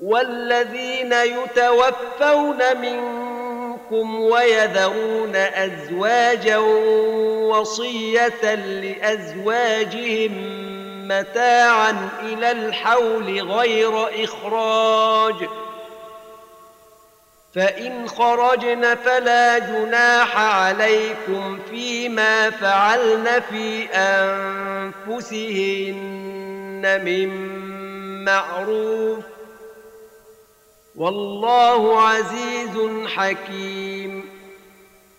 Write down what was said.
والذين يتوفون منكم ويذرون أزواجا وصية لأزواجهم متاعا إلى الحول غير إخراج، فإن خرجن فلا جناح عليكم فيما فعلن في أنفسهن من معروف، والله عزيز حكيم.